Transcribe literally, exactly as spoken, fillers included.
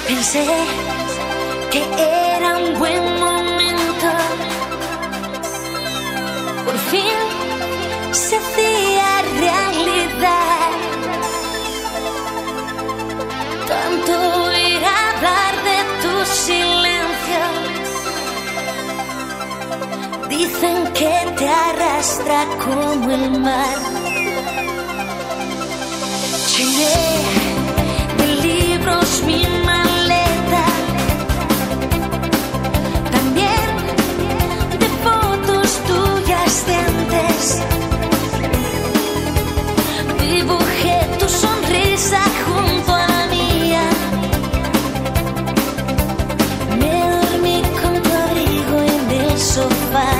Pensé que era un buen momento. Por fin se hacía realidad. Tanto oír hablar de tu silencio. Dicen que te arrastra como el mar. Llené de libros mi maleta, también de fotos tuyas de antes. Dibujé tu sonrisa junto a la mía. Me dormí con tu abrigo en el sofá.